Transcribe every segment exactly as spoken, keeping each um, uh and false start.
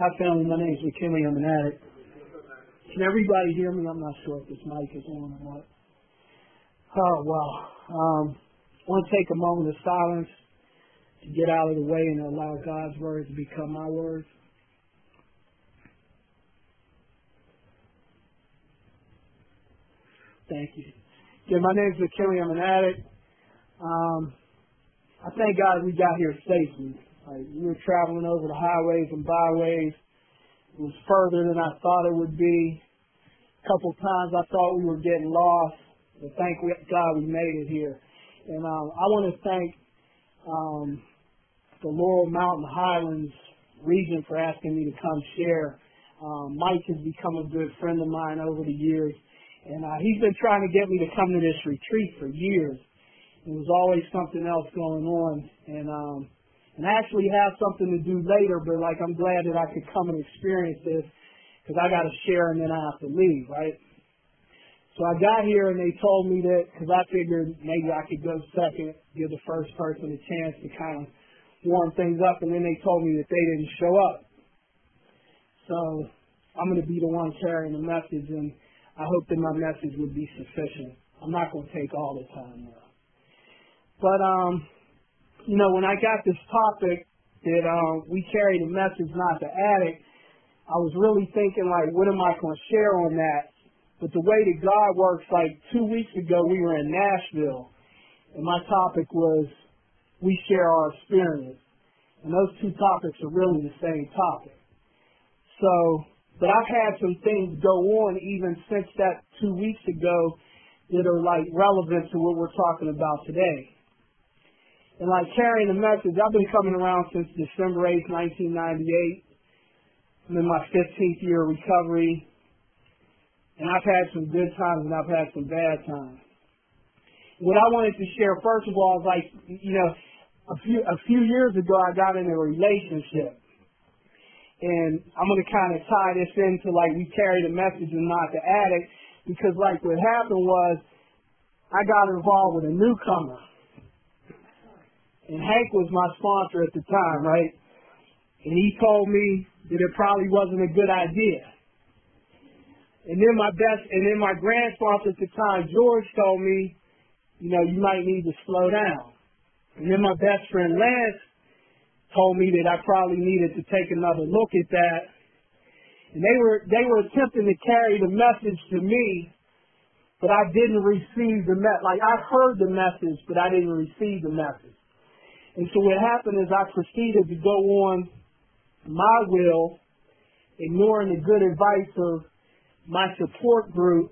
Hi, family. My name is McKinley. I'm an addict. Can everybody hear me? I'm not sure if this mic is on or not. Oh, wow. Um, I want to take a moment of silence to get out of the way and allow God's words to become my words. Thank you. Yeah, my name is McKinley. I'm an addict. Um, I thank God we got here safely. Like, we were traveling over the highways and byways. It was further than I thought it would be. A couple times I thought we were getting lost, but thank God we made it here. And um, I want to thank um, the Laurel Mountain Highlands region for asking me to come share. Um, Mike has become a good friend of mine over the years, and uh, he's been trying to get me to come to this retreat for years. There was always something else going on, and um, and I actually have something to do later, but like I'm glad that I could come and experience this because I got to share and then I have to leave, right? So I got here and they told me that because I figured maybe I could go second, give the first person a chance to kind of warm things up, and then they told me that they didn't show up. So I'm going to be the one carrying the message, and I hope that my message would be sufficient. I'm not going to take all the time now. But, um, you know, when I got this topic that um, we carry the message, not the addict, I was really thinking, like, what am I going to share on that? But the way that God works, like two weeks ago we were in Nashville, and my topic was we share our experience. And those two topics are really the same topic. So, but I've had some things go on even since that two weeks ago that are, like, relevant to what we're talking about today. And like carrying the message, I've been coming around since December eighth, nineteen ninety-eight. I'm in my fifteenth year of recovery. And I've had some good times and I've had some bad times. What I wanted to share, first of all, is like, you know, a few, a few years ago I got in a relationship. And I'm going to kind of tie this into like we carry the message and not the addict. Because like what happened was I got involved with a newcomer. And Hank was my sponsor at the time, right? And he told me that it probably wasn't a good idea. And then my best, and then my grand sponsor at the time, George, told me, you know, you might need to slow down. And then my best friend Lance told me that I probably needed to take another look at that. And they were they were attempting to carry the message to me, but I didn't receive the message. Like I heard the message, but I didn't receive the message. And so what happened is I proceeded to go on my will, ignoring the good advice of my support group.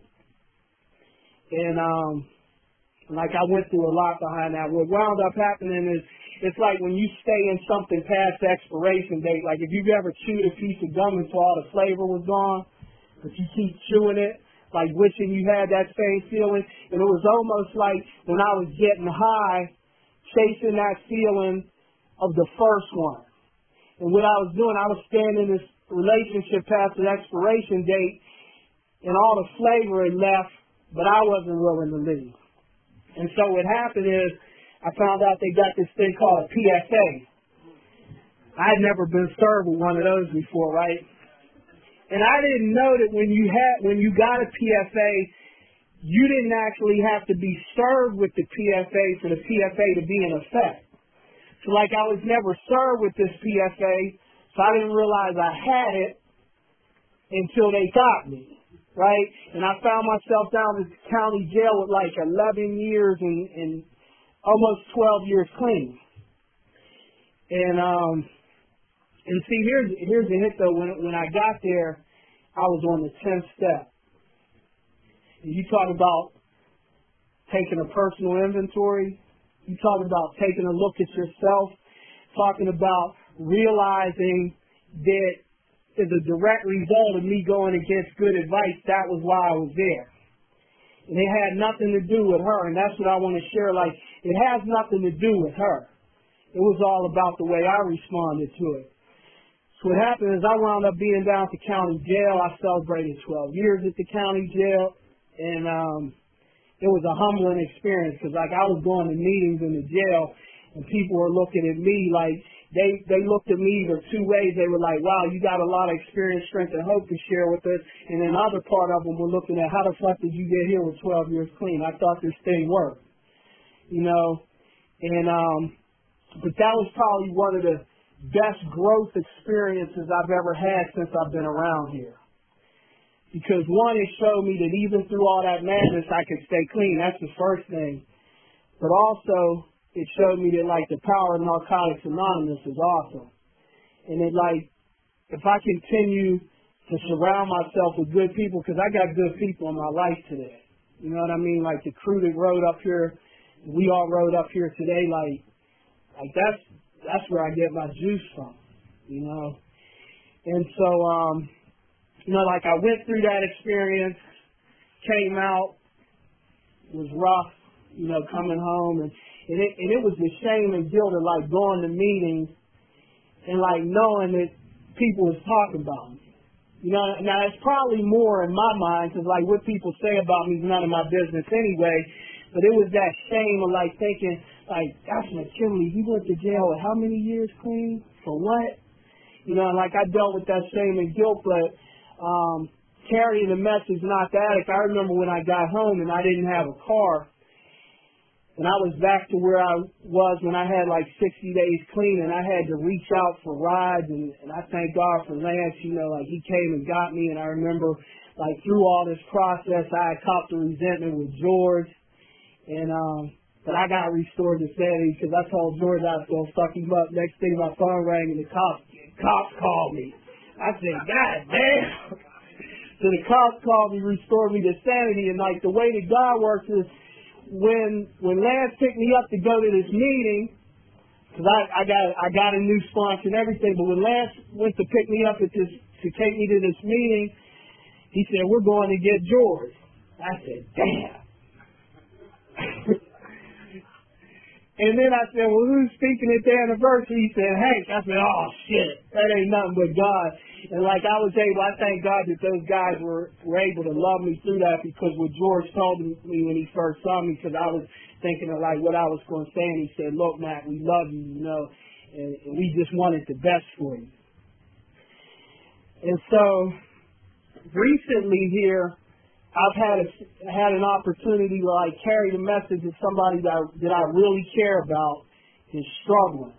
And um, like I went through a lot behind that. What wound up happening is it's like when you stay in something past the expiration date, like if you've ever chewed a piece of gum until all the flavor was gone, but you keep chewing it, like wishing you had that same feeling. And it was almost like when I was getting high, chasing that feeling of the first one. And what I was doing, I was staying in this relationship past the expiration date, and all the flavor had left, but I wasn't willing to leave. And so what happened is, I found out they got this thing called a P S A. I had never been served with one of those before, right? And I didn't know that when you had, when you got a P S A, you didn't actually have to be served with the P S A for the P S A to be in effect. So like I was never served with this P S A, so I didn't realize I had it until they got me, right? And I found myself down in the county jail with like eleven years and, and almost twelve years clean. And um, and see, here's here's the hit though. When when I got there, I was on the tenth step. You talk about taking a personal inventory. You talk about taking a look at yourself. Talking about realizing that as a direct result of me going against good advice, that was why I was there. And it had nothing to do with her, and that's what I want to share. Like, it has nothing to do with her. It was all about the way I responded to it. So what happened is I wound up being down at the county jail. I celebrated twelve years at the county jail. And um, it was a humbling experience because, like, I was going to meetings in the jail, and people were looking at me like, they they looked at me either two ways. They were like, wow, you got a lot of experience, strength, and hope to share with us. And then the other part of them were looking at, how the fuck did you get here with twelve years clean? I thought this thing worked, you know. And um, but that was probably one of the best growth experiences I've ever had since I've been around here. Because one, it showed me that even through all that madness, I could stay clean. That's the first thing. But also, it showed me that, like, the power of Narcotics Anonymous is awesome. And it, like, if I continue to surround myself with good people, because I got good people in my life today. You know what I mean? Like, the crew that rode up here, we all rode up here today, like, like that's, that's where I get my juice from, you know? And so, um, you know, like, I went through that experience, came out, it was rough, you know, coming home, and And it, and it was the shame and guilt of, like, going to meetings and, like, knowing that people was talking about me. You know, now it's probably more in my mind, because, like, what people say about me is none of my business anyway, but it was that shame of, like, thinking, like, gosh, McKinley, he went to jail with how many years clean? For what? You know, and, like, I dealt with that shame and guilt, but um, carrying the message, not the addict. I remember when I got home and I didn't have a car, and I was back to where I was when I had like sixty days clean, and I had to reach out for rides, and, and I thank God for Lance, you know, like he came and got me, and I remember like through all this process, I had copped the resentment with George, and um, but I got restored to sanity because I told George I was going to fuck him up. Next thing my phone rang and the cops, cops called me. I said, God damn. So the cops called me, restored me to sanity, and like the way that God works is, When when Lance picked me up to go to this meeting, because I, I got I got a new sponsor and everything, but when Lance went to pick me up at this to take me to this meeting, he said, we're going to get George. I said, damn. And then I said, well, who's speaking at the anniversary? He said, Hank. I said, oh, shit, that ain't nothing but God. And like I was able, I thank God that those guys were, were able to love me through that, because what George told me when he first saw me, because I was thinking of like what I was going to say, and he said, look, Matt, we love you, you know, and, and we just wanted the best for you. And so recently here, I've had a, had an opportunity to like carry the message of somebody that I, that I really care about is struggling.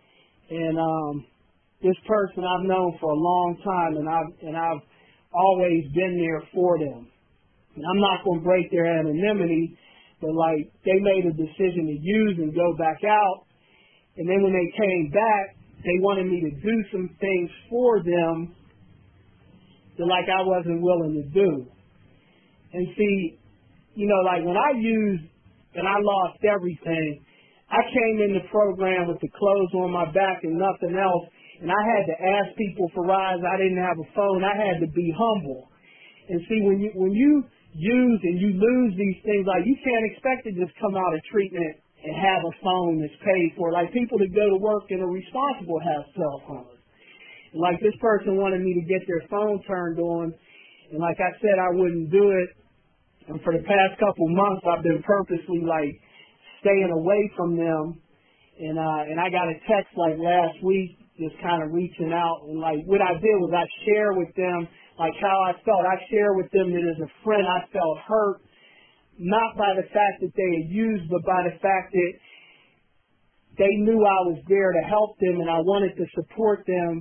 And um, this person I've known for a long time, and I've and I've always been there for them. And I'm not going to break their anonymity, but like they made a decision to use and go back out. And then when they came back, they wanted me to do some things for them that like I wasn't willing to do. And see, you know, like when I used and I lost everything, I came in the program with the clothes on my back and nothing else, and I had to ask people for rides. I didn't have a phone. I had to be humble. And see, when you when you use and you lose these things, like you can't expect to just come out of treatment and have a phone that's paid for. Like people that go to work and are responsible have cell phones. And like this person wanted me to get their phone turned on. And like I said, I wouldn't do it. And for the past couple months, I've been purposely like staying away from them. And uh, and I got a text like last week, just kind of reaching out. And like what I did was I shared with them like how I felt. I shared with them that as a friend, I felt hurt, not by the fact that they had used, but by the fact that they knew I was there to help them, and I wanted to support them,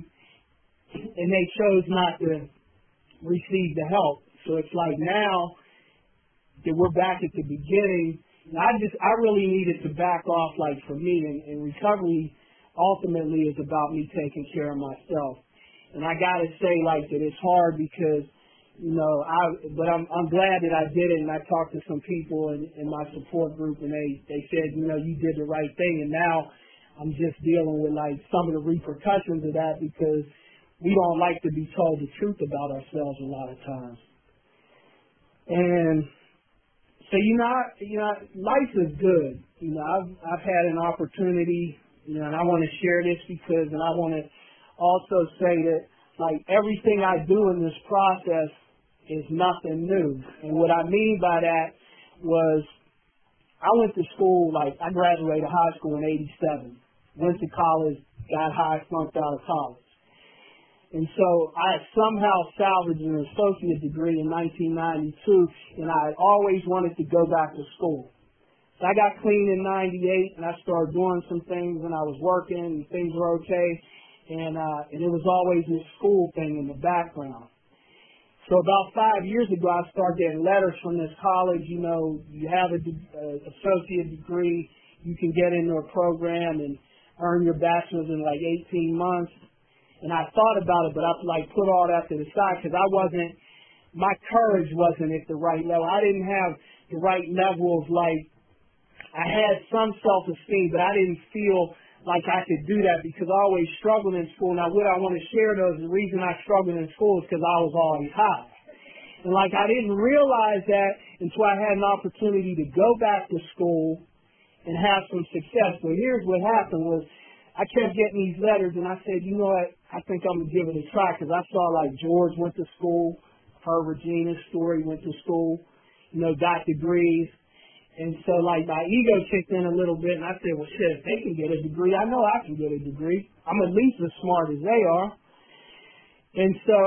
and they chose not to receive the help. So it's like now that we're back at the beginning, I just I really needed to back off. Like for me, and, and recovery ultimately is about me taking care of myself. And I gotta say like that it's hard because you know I but I'm I'm glad that I did it, and I talked to some people in, in my support group, and they they said you know you did the right thing, and now I'm just dealing with like some of the repercussions of that because we don't like to be told the truth about ourselves a lot of times. And so, you know, I, you know, life is good. You know, I've, I've had an opportunity, you know, and I want to share this because, and I want to also say that, like, everything I do in this process is nothing new. And what I mean by that was I went to school, like, I graduated high school in eighty-seven, went to college got high, flunked out of college. And so I somehow salvaged an associate degree in nineteen ninety-two, and I always wanted to go back to school. So I got clean in ninety-eight, and I started doing some things, and I was working, and things were okay, and uh, and it was always this school thing in the background. So about five years ago, I started getting letters from this college. You know, you have an uh, associate degree, you can get into a program and earn your bachelor's in like eighteen months. And I thought about it, but I like put all that to the side because I wasn't, my courage wasn't at the right level. I didn't have the right level of like, I had some self-esteem, but I didn't feel like I could do that because I always struggled in school. Now, what I want to share though is the reason I struggled in school is because I was always high. And like I didn't realize that until I had an opportunity to go back to school and have some success. But here's what happened was I kept getting these letters, and I said, you know what, I think I'm going to give it a try because I saw like George went to school, her Regina's story went to school, you know, got degrees. And so like my ego kicked in a little bit, and I said, well, shit, if they can get a degree, I know I can get a degree. I'm at least as smart as they are. And so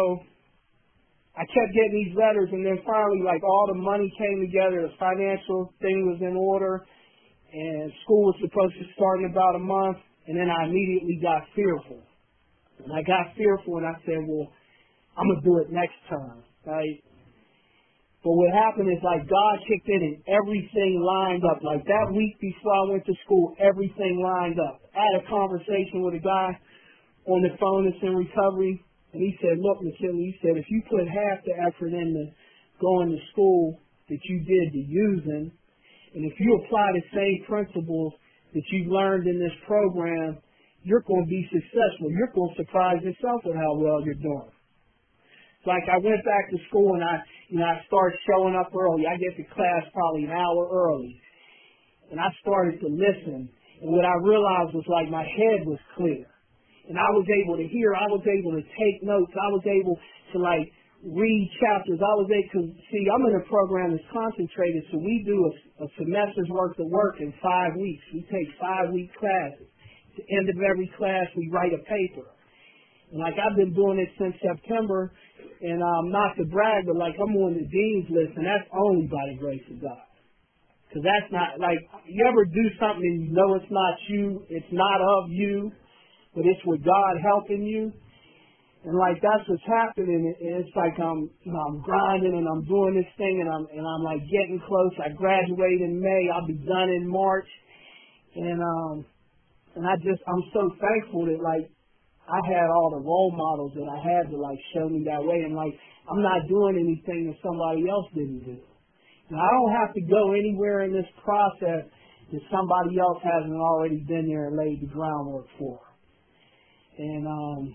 I kept getting these letters, and then finally like all the money came together, the financial thing was in order, and school was supposed to start in about a month. And then I immediately got fearful. And I got fearful and I said, well, I'm going to do it next time, right? But what happened is like God kicked in and everything lined up. Like that week before I went to school, everything lined up. I had a conversation with a guy on the phone that's in recovery. And he said, look, McKinley, he said, if you put half the effort into going to school that you did to using, and if you apply the same principles that you've learned in this program, you're going to be successful. You're going to surprise yourself at how well you're doing. Like I went back to school and I, you know, I started showing up early. I get to class probably an hour early. And I started to listen. And what I realized was like my head was clear. And I was able to hear. I was able to take notes. I was able to like read chapters. I was able to see, I'm in a program that's concentrated, so we do a, a semester's worth of work in five weeks. We take five week classes. At the end of every class, we write a paper. And like I've been doing it since September, and um, not to brag, but like I'm on the dean's list, and that's only by the grace of God. Because that's not, like, you ever do something and you know it's not you, it's not of you, but it's with God helping you. And like that's what's happening. And it's like I'm, you know, I'm grinding and I'm doing this thing and I'm and I'm like getting close. I graduate in May. I'll be done in March. And um, and I just I'm so thankful that like I had all the role models that I had to like show me that way. And like I'm not doing anything that somebody else didn't do. And I don't have to go anywhere in this process that somebody else hasn't already been there and laid the groundwork for. And um.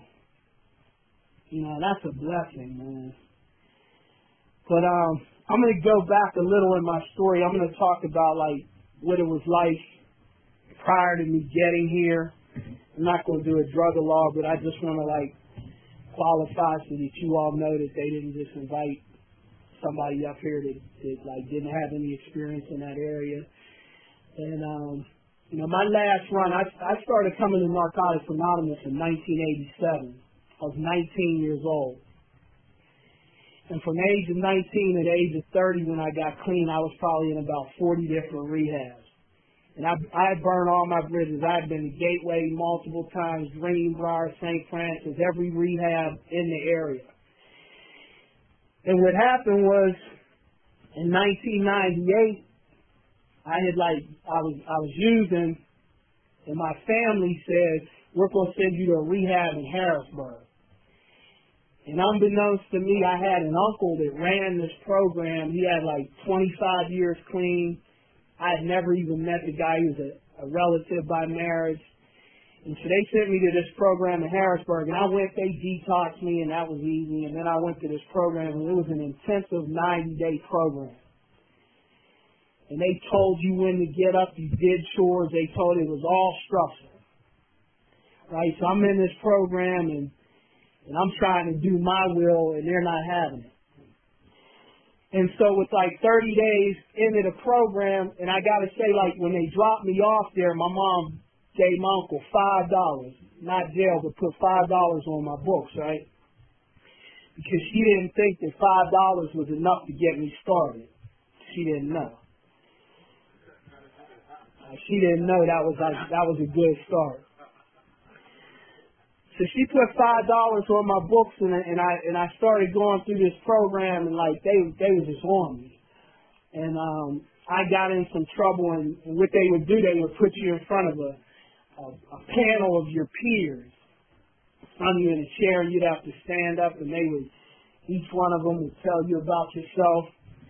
You know, that's a blessing, man. But um, I'm going to go back a little in my story. I'm going to talk about, like, what it was like prior to me getting here. I'm not going to do a drug law, but I just want to, like, qualify so that you all know that they didn't just invite somebody up here that, that like, didn't have any experience in that area. And, um, you know, my last run, I, I started coming to Narcotics Anonymous in nineteen eighty-seven. I was nineteen years old. And from the age of nineteen to the age of thirty when I got clean, I was probably in about forty different rehabs. And I, I had burned all my bridges. I had been to Gateway multiple times, Greenbrier, Saint Francis, every rehab in the area. And what happened was, in nineteen ninety-eight, I had like, I was, I was using, and my family said, we're going to send you to a rehab in Harrisburg. And unbeknownst to me, I had an uncle that ran this program. He had like twenty-five years clean. I had never even met the guy. He was a, a relative by marriage. And so they sent me to this program in Harrisburg. And I went, they detoxed me, and that was easy. And then I went to this program, and it was an intensive ninety-day program. And they told you when to get up. You did chores. They told it was all structure. Right? So I'm in this program, and And I'm trying to do my will, and they're not having it. And so with like thirty days into the program, and I got to say, like, when they dropped me off there, my mom gave my uncle five dollars. not jail, but put five dollars on my books, right? Because she didn't think that five dollars was enough to get me started. She didn't know. Uh, she didn't know that was like that was a good start. So she put five dollars on my books, and, and I and I started going through this program, and like they they was just on me, and um, I got in some trouble. And, and what they would do, they would put you in front of a a, a panel of your peers, on you in a chair, and you'd have to stand up, and they would each one of them would tell you about yourself.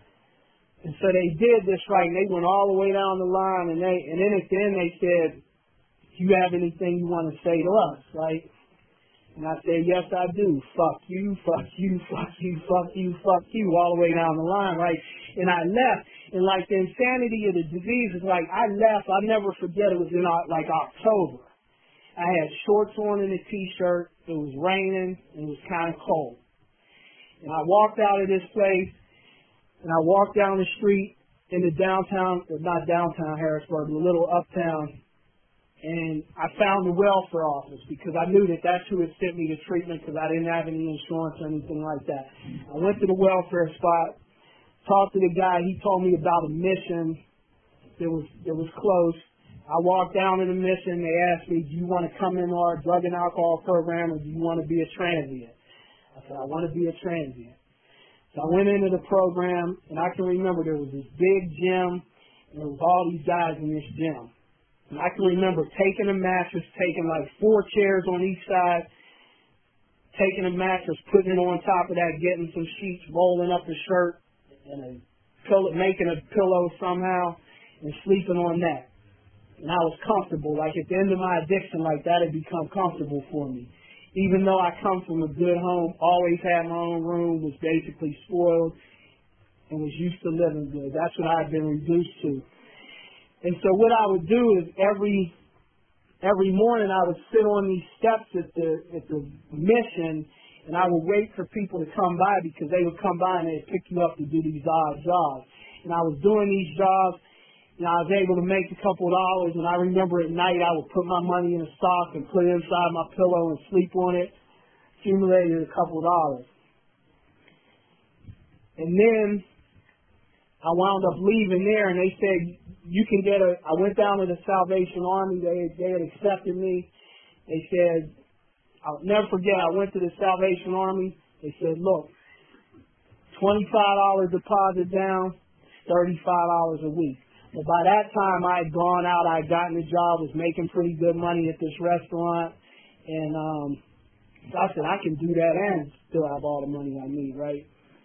And so they did this right, and they went all the way down the line, and they and then at the end they said, "Do you have anything you want to say to us?" Right? And I said, "Yes, I do. Fuck you, fuck you, fuck you, fuck you, fuck you," all the way down the line, right? And I left, and like the insanity of the disease is like I left. I'll never forget. It was in uh, like October. I had shorts on and a t-shirt. It was raining. And it was kind of cold. And I walked out of this place. And I walked down the street in the downtown, or not downtown Harrisburg, but a little uptown, and I found the welfare office because I knew that that's who had sent me to treatment because I didn't have any insurance or anything like that. I went to the welfare spot, talked to the guy. He told me about a mission that was that was close. I walked down to the mission. They asked me, "Do you want to come in our drug and alcohol program, or do you want to be a transient?" I said, "I want to be a transient." So I went into the program, and I can remember there was this big gym, and there was all these guys in this gym. And I can remember taking a mattress, taking like four chairs on each side, taking a mattress, putting it on top of that, getting some sheets, rolling up a shirt, and a pillow, making a pillow somehow, and sleeping on that. And I was comfortable. Like at the end of my addiction, like that had become comfortable for me. Even though I come from a good home, always had my own room, was basically spoiled, and was used to living good. That's what I had been reduced to. And so what I would do is every every morning I would sit on these steps at the at the mission, and I would wait for people to come by because they would come by and they'd pick you up to do these odd jobs. And I was doing these jobs, and I was able to make a couple of dollars, and I remember at night I would put my money in a sock and put it inside my pillow and sleep on it, accumulated a couple of dollars. And then I wound up leaving there, and they said, "You can get a," I went down to the Salvation Army. They, they had accepted me. They said, I'll never forget, I went to the Salvation Army. They said, "Look, twenty-five dollars deposit down, thirty-five dollars a week." But by that time, I had gone out, I had gotten a job, was making pretty good money at this restaurant, and um, so I said, I can do that and still have all the money I need, right?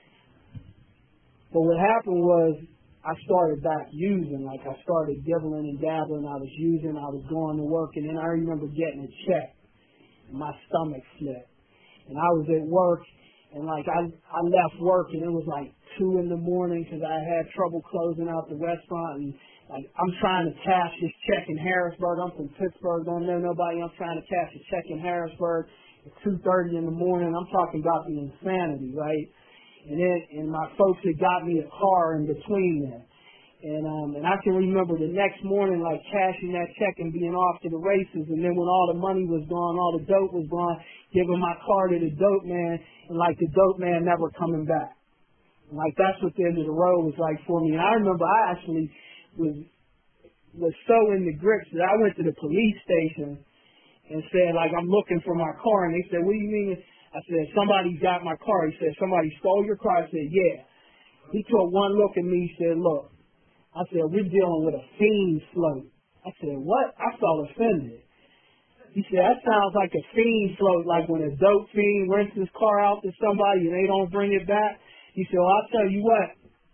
But what happened was, I started back using, like I started dibbling and dabbling, I was using, I was going to work, and then I remember getting a check, and my stomach slipped. And I was at work, and like I, I left work, and it was like two in the morning because I had trouble closing out the restaurant, and like I'm trying to cash this check in Harrisburg. I'm from Pittsburgh, don't know nobody. I'm trying to cash a check in Harrisburg at two thirty in the morning. I'm talking about the insanity, right? And then, and my folks had got me a car in between them. And um, and I can remember the next morning, like cashing that check and being off to the races. And then when all the money was gone, all the dope was gone, giving my car to the dope man, and like the dope man never coming back. And like that's what the end of the road was like for me. And I remember I actually was was so in the grips that I went to the police station and said, like, I'm looking for my car. And they said, "What do you mean?" I said, "Somebody got my car." He said, "Somebody stole your car?" I said, "Yeah." He took one look at me. He said, "Look," I said, "we're dealing with a fiend float." I said, "What?" I felt offended. He said, "That sounds like a fiend float, like when a dope fiend rents his car out to somebody and they don't bring it back." He said, "Well, I'll tell you what.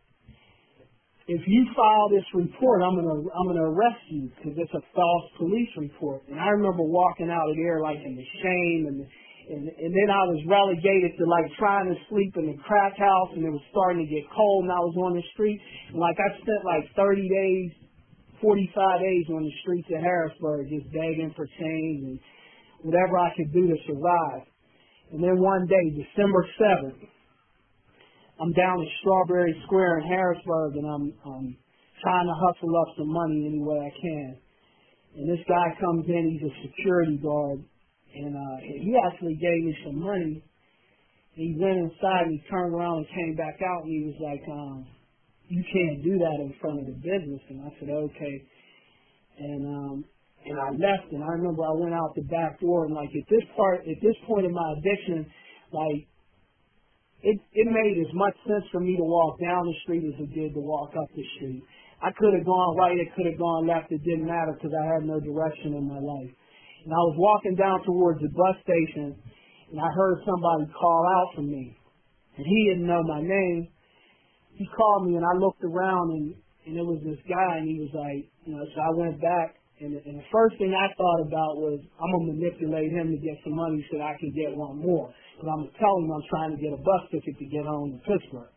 If you file this report, I'm gonna I'm gonna arrest you because it's a false police report." And I remember walking out of there like in the shame, and and and then I was relegated to like trying to sleep in the crack house, and it was starting to get cold, and I was on the street, and like I spent like thirty days, forty-five days on the streets of Harrisburg just begging for change and whatever I could do to survive. And then one day, December seventh, I'm down at Strawberry Square in Harrisburg, and I'm, I'm trying to hustle up some money any way I can. And this guy comes in, he's a security guard, And uh, he actually gave me some money. He went inside and he turned around and came back out and he was like, um, you can't do that in front of the business. And I said, okay. And um, and I left, and I remember I went out the back door, and like at this part, at this point in my addiction, like it it made as much sense for me to walk down the street as it did to walk up the street. I could have gone right, it could have gone left, it didn't matter because I had no direction in my life. And I was walking down towards the bus station, and I heard somebody call out for me, and he didn't know my name. He called me, and I looked around, and and it was this guy, and he was like, you know, so I went back. And the, and the first thing I thought about was, I'm going to manipulate him to get some money so that I can get one more. Because I'm going to tell him I'm trying to get a bus ticket to get home to Pittsburgh.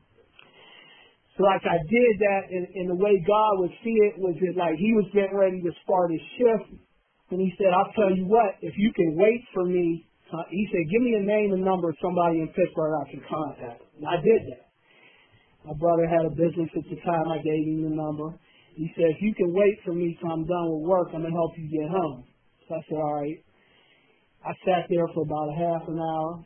So like I did that, and, and the way God would see it was that like he was getting ready to start his shift. And he said, I'll tell you what, if you can wait for me, uh, he said, give me a name and number of somebody in Pittsburgh I can contact. And I did that. My brother had a business at the time. I gave him the number. He said, if you can wait for me till I'm done with work, I'm going to help you get home. So I said, all right. I sat there for about a half an hour,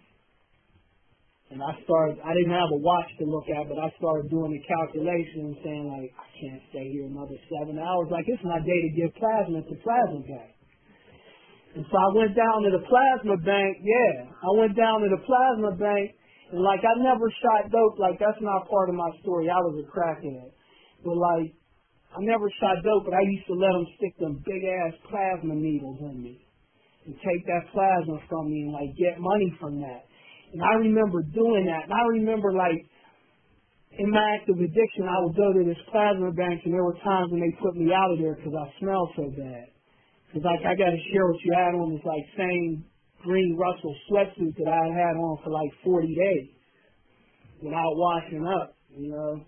and I started, I didn't have a watch to look at, but I started doing the calculation and saying, like, I can't stay here another seven hours. Like, it's my day to give plasma at the plasma bank. And so I went down to the plasma bank, yeah. I went down to the plasma bank, and, like, I never shot dope. Like, that's not part of my story. I was a crackhead. But, like, I never shot dope, but I used to let them stick them big-ass plasma needles in me and take that plasma from me and, like, get money from that. And I remember doing that. And I remember, like, in my active addiction, I would go to this plasma bank, and there were times when they put me out of there because I smelled so bad. Because, like, I got to share what you had on this, like, same green Russell sweatsuit that I had had on for, like, forty days without washing up, you know.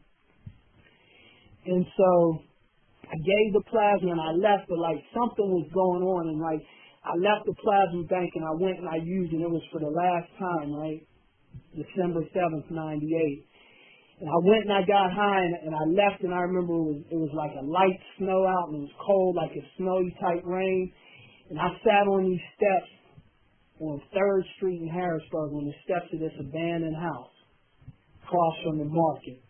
And so I gave the plasma and I left, but like something was going on, and like I left the plasma bank and I went and I used it. It was for the last time, right? December seventh, ninety-eight. And I went and I got high and, and I left, and I remember it was, it was like a light snow out and it was cold, like a snowy type rain. And I sat on these steps on third Street in Harrisburg, on the steps of this abandoned house across from the market.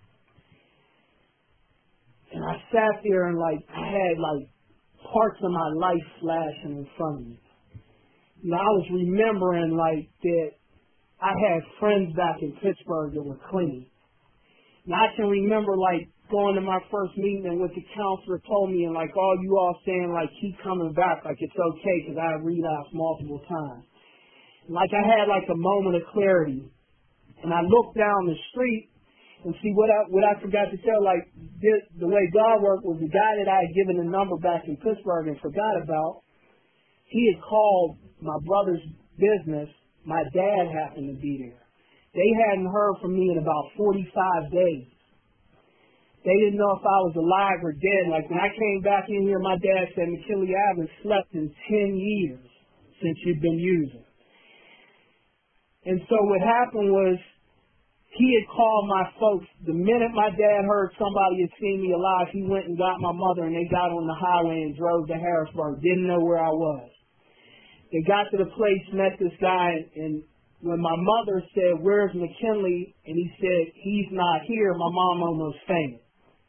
And I sat there and, like, I had, like, parts of my life flashing in front of me. You know, I was remembering, like, that I had friends back in Pittsburgh that were clean. And I can remember, like, going to my first meeting and what the counselor told me, and, like, all you all saying, like, keep coming back, like, it's okay, because I had relapsed multiple times. And, like, I had, like, a moment of clarity. And I looked down the street, and see, what I what I forgot to tell, like, this, the way God worked was the guy that I had given the number back in Pittsburgh and forgot about, he had called my brother's business. My dad happened to be there. They hadn't heard from me in about forty-five days. They didn't know if I was alive or dead. Like, when I came back in here, my dad said, McKinley, I haven't slept in ten years since you've been using. And so what happened was, he had called my folks. The minute my dad heard somebody had seen me alive, he went and got my mother, and they got on the highway and drove to Harrisburg. Didn't know where I was. They got to the place, met this guy, and when my mother said, where's McKinley? And he said, he's not here, my mom almost fainted.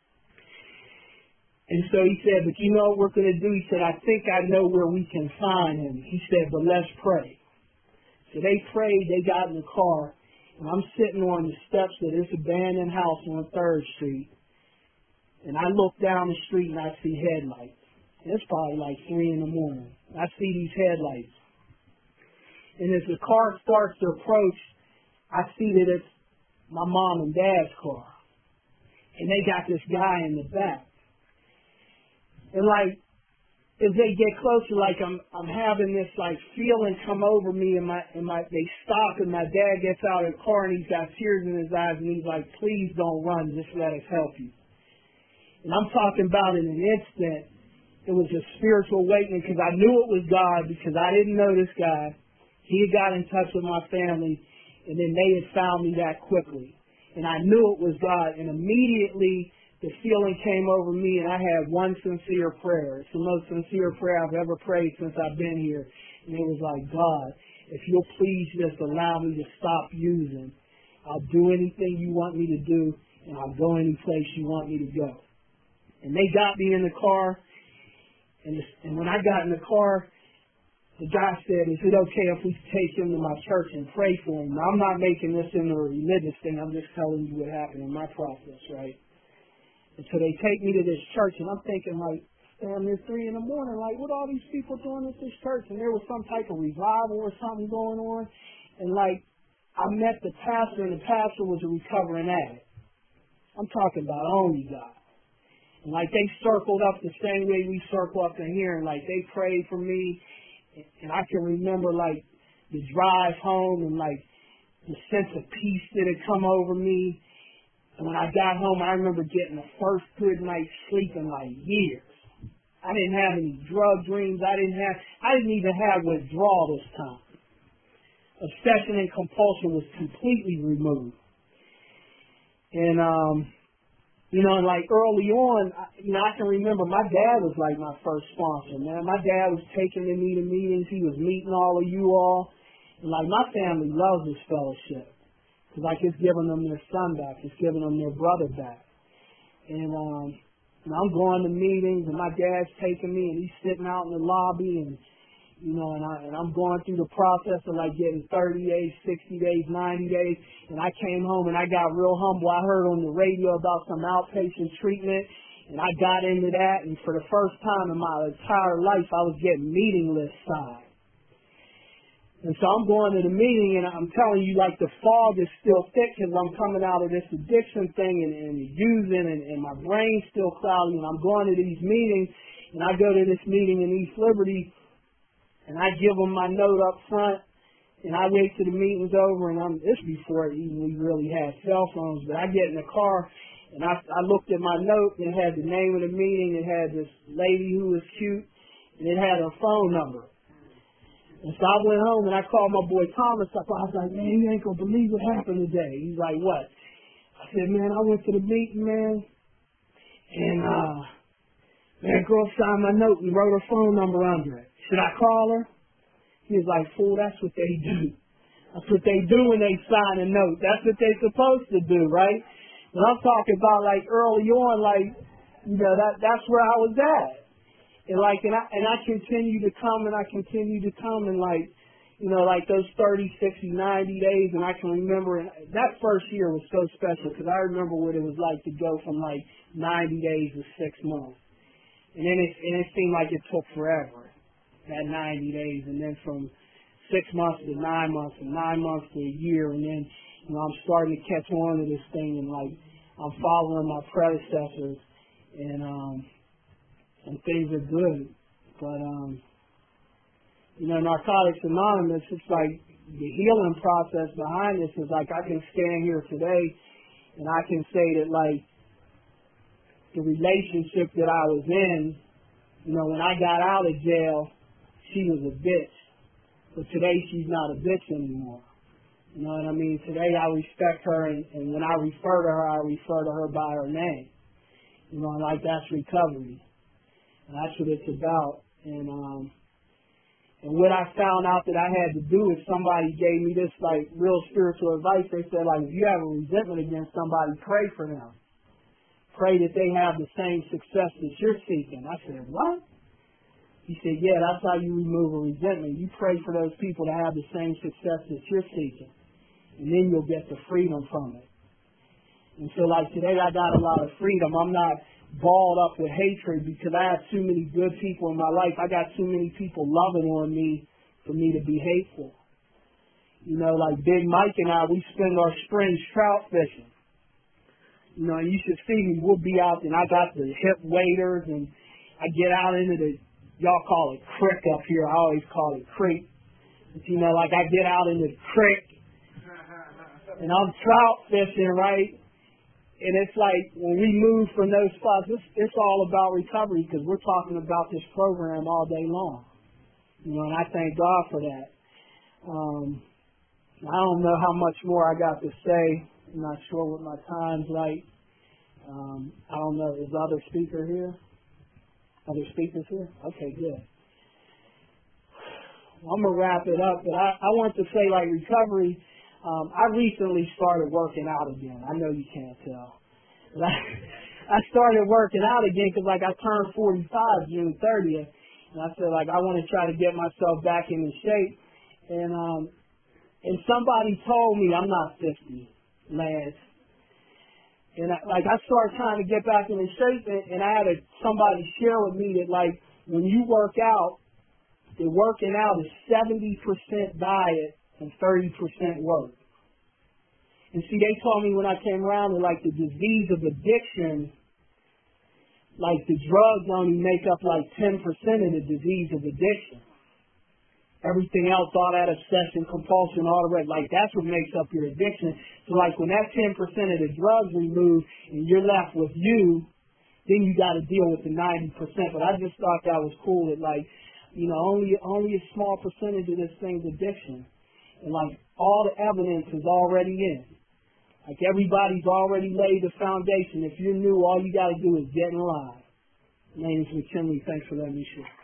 And so he said, but you know what we're going to do? He said, I think I know where we can find him. He said, but let's pray. So they prayed, they got in the car. And I'm sitting on the steps of this abandoned house on third Street, and I look down the street and I see headlights. And it's probably like three in the morning. I see these headlights. And as the car starts to approach, I see that it's my mom and dad's car. And they got this guy in the back. And like, as they get closer, like I'm I'm having this like feeling come over me, and my and my they stop, and my dad gets out of the car and he's got tears in his eyes, and he's like, please don't run, just let us help you. And I'm talking about in an instant, it was a spiritual awakening, because I knew it was God, because I didn't know this guy. He had got in touch with my family, and then they had found me that quickly. And I knew it was God, and immediately the feeling came over me, and I had one sincere prayer. It's the most sincere prayer I've ever prayed since I've been here. And it was like, God, if you'll please just allow me to stop using, I'll do anything you want me to do, and I'll go any place you want me to go. And they got me in the car, and, this, and when I got in the car, the guy said, is it okay if we take him to my church and pray for him? Now, I'm not making this into a religious thing. I'm just telling you what happened in my process, right? And so they take me to this church, and I'm thinking, like, damn, it's three in the morning. Like, what are all these people doing at this church? And there was some type of revival or something going on. And, like, I met the pastor, and the pastor was a recovering addict. I'm talking about only God. And, like, they circled up the same way we circle up in here, and, like, they prayed for me. And I can remember, like, the drive home and, like, the sense of peace that had come over me. And when I got home, I remember getting the first good night's sleep in, like, years. I didn't have any drug dreams. I didn't have, I didn't even have withdrawal this time. Obsession and compulsion was completely removed. And, um, you know, and like early on, you know, I can remember my dad was like my first sponsor, man. My dad was taking me to meetings. He was meeting all of you all. And like my family loves this fellowship. Because like it's giving them their son back. It's giving them their brother back. And, um, and I'm going to meetings and my dad's taking me and he's sitting out in the lobby and, you know, and, I, and I'm going through the process of like getting thirty days, sixty days, ninety days. And I came home and I got real humble. I heard on the radio about some outpatient treatment and I got into that. And for the first time in my entire life, I was getting meeting list signed. And so I'm going to the meeting and I'm telling you, like, the fog is still thick because I'm coming out of this addiction thing and, and using and, and my brain's still cloudy. And I'm going to these meetings and I go to this meeting in East Liberty and I give them my note up front, and I wait till the meeting's over, and I'm, this before even we really had cell phones, but I get in the car, and I, I looked at my note, and it had the name of the meeting, it had this lady who was cute, and it had her phone number. And so I went home, and I called my boy Thomas up. I was like, man, you ain't going to believe what happened today. He's like, what? I said, man, I went to the meeting, man, and, uh, that girl signed my note and wrote her phone number under it. Should I call her? He was like, fool, that's what they do. That's what they do when they sign a note. That's what they're supposed to do, right? And I'm talking about like early on, like, you know, that that's where I was at. And like, and I, and I continue to come and I continue to come and like, you know, like those thirty, sixty, ninety days. And I can remember that first year was so special because I remember what it was like to go from like ninety days to six months. And then it, and it seemed like it took forever, that ninety days. And then from six months to nine months and nine months to a year. And then, you know, I'm starting to catch on to this thing and like, I'm following my predecessors and, um, and things are good. But, um, you know, Narcotics Anonymous, it's like the healing process behind this is like I can stand here today and I can say that like, the relationship that I was in, you know, when I got out of jail, she was a bitch. But today she's not a bitch anymore. You know what I mean? Today I respect her, and, and when I refer to her, I refer to her by her name. You know, and like that's recovery. And that's what it's about. And um, and what I found out that I had to do is somebody gave me this like real spiritual advice. They said like, if you have a resentment against somebody, pray for them. Pray that they have the same success that you're seeking. I said, what? He said, yeah, that's how you remove a resentment. You pray for those people to have the same success that you're seeking. And then you'll get the freedom from it. And so like today I got a lot of freedom. I'm not balled up with hatred because I have too many good people in my life. I got too many people loving on me for me to be hateful. You know, like Big Mike and I, we spend our springs trout fishing. You know, you should see me. We'll be out, and I got the hip waders, and I get out into the, y'all call it creek up here. I always call it creek. But, you know, like I get out into the creek, and I'm trout fishing, right? And it's like when we move from those spots, it's, it's all about recovery because we're talking about this program all day long. You know, and I thank God for that. Um, I don't know how much more I got to say. I'm not sure what my time's like. Um, I don't know. Is the other speaker here? Other speakers here? Okay, good. I'm gonna wrap it up, but I, I want to say, like, recovery. Um, I recently started working out again. I know you can't tell, but I, I started working out again because, like, I turned forty-five June thirtieth, and I said, like, I want to try to get myself back into shape. And um, and somebody told me I'm not fifty, Lance. And I, like I started trying to get back into shape, and, and I had a, somebody share with me that, like, when you work out, the working out is seventy percent diet and thirty percent work. And see, they told me when I came around that, like, the disease of addiction, like, the drugs only make up like ten percent of the disease of addiction. Everything else, all that obsession, compulsion, all the rest, like, that's what makes up your addiction. So, like, when that ten percent of the drugs remove and you're left with you, then you got to deal with the ninety percent. But I just thought that was cool that, like, you know, only only a small percentage of this thing's addiction. And, like, all the evidence is already in. Like, everybody's already laid the foundation. If you're new, all you got to do is get in line. My name is McKinley. Thanks for letting me share.